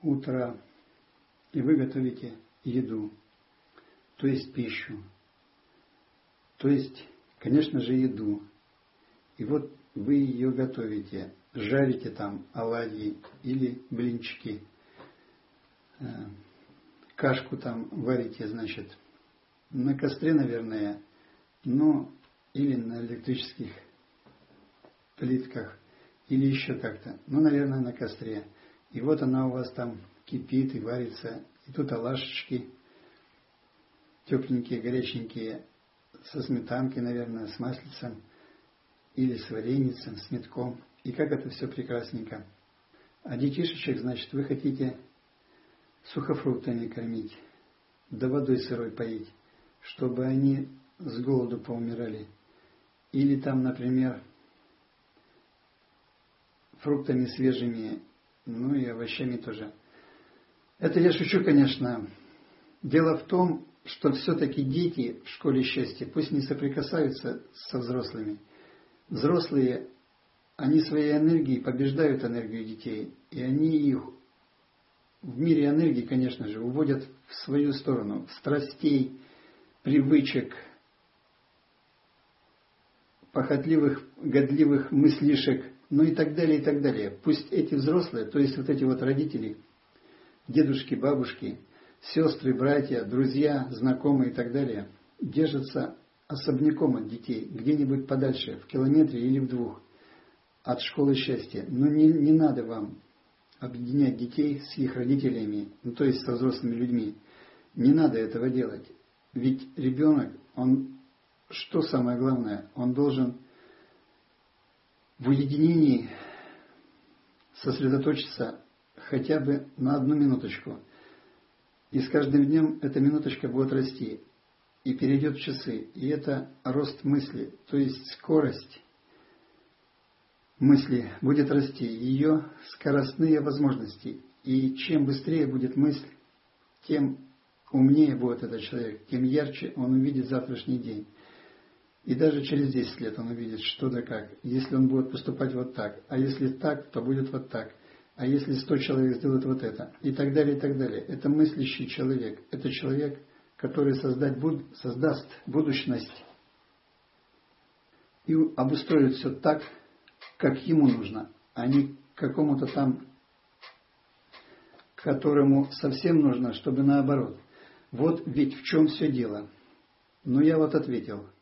утра, и вы готовите еду, то есть пищу, то есть, конечно же, еду. И вот вы ее готовите, жарите там оладьи или блинчики, кашку там варите, значит, на костре, наверное, но или на электрических плитках, или еще как-то, ну, наверное, на костре. И вот она у вас там кипит и варится, и тут оладушки тепленькие, горяченькие, со сметанкой, наверное, с маслицем, или с вареницем, с метком. И как это все прекрасненько. А детишечек, значит, вы хотите сухофруктами кормить, да водой сырой поить, чтобы они с голоду поумирали. Или там, например, фруктами свежими, ну и овощами тоже. Это я шучу, конечно. Дело в том, что все-таки дети в школе счастья пусть не соприкасаются со взрослыми. Взрослые, они своей энергией побеждают энергию детей, и они их в мире энергии, конечно же, уводят в свою сторону, страстей, привычек, похотливых, годливых мыслишек, ну и так далее, и так далее. Пусть эти взрослые, то есть вот эти вот родители, дедушки, бабушки, сестры, братья, друзья, знакомые и так далее, держатся особняком от детей, где-нибудь подальше, в километре или в 2, от школы счастья. Но не надо вам объединять детей с их родителями, ну то есть со взрослыми людьми. Не надо этого делать. Ведь ребенок, он, что самое главное, он должен в уединении сосредоточиться хотя бы на 1 минуточку. И с каждым днем эта минуточка будет расти и перейдет в часы. И это рост мысли, то есть скорость мысли будет расти, ее скоростные возможности. И чем быстрее будет мысль, тем умнее будет этот человек, тем ярче он увидит завтрашний день. И даже через 10 лет он увидит, что да как. Если он будет поступать вот так, а если так, то будет вот так. А если 100 человек сделают вот это, и так далее, и так далее. Это мыслящий человек. Это человек, который создаст будущность и обустроит все так, как ему нужно, а не какому-то там, которому совсем нужно, чтобы наоборот. Вот ведь в чем все дело. Но я вот ответил.